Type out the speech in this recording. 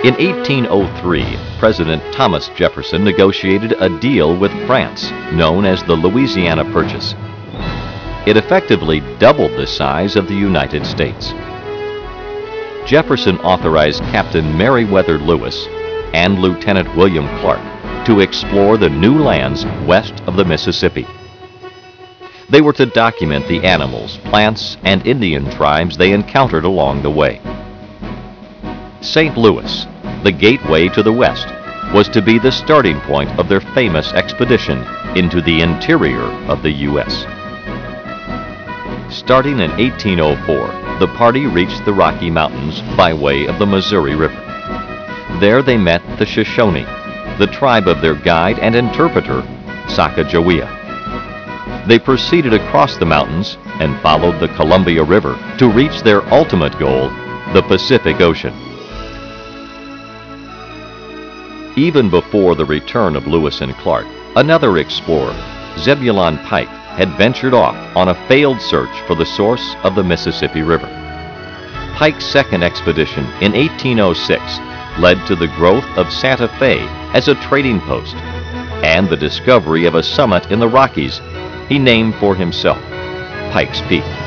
In 1803, President Thomas Jefferson negotiated a deal with France known as the Louisiana Purchase. It effectively doubled the size of the United States. Jefferson authorized Captain Meriwether Lewis and Lieutenant William Clark to explore the new lands west of the Mississippi. They were to document the animals, plants, and Indian tribes they encountered along the way. St. Louis, the gateway to the west, was to be the starting point of their famous expedition into the interior of the U.S. Starting in 1804, the party reached the Rocky Mountains by way of the Missouri River. There they met the Shoshone, the tribe of their guide and interpreter, Sacagawea. They proceeded across the mountains and followed the Columbia River to reach their ultimate goal, the Pacific Ocean. Even before the return of Lewis and Clark, another explorer, Zebulon Pike, had ventured off on a failed search for the source of the Mississippi River. Pike's second expedition in 1806 led to the growth of Santa Fe as a trading post and the discovery of a summit in the Rockies he named for himself, Pikes Peak.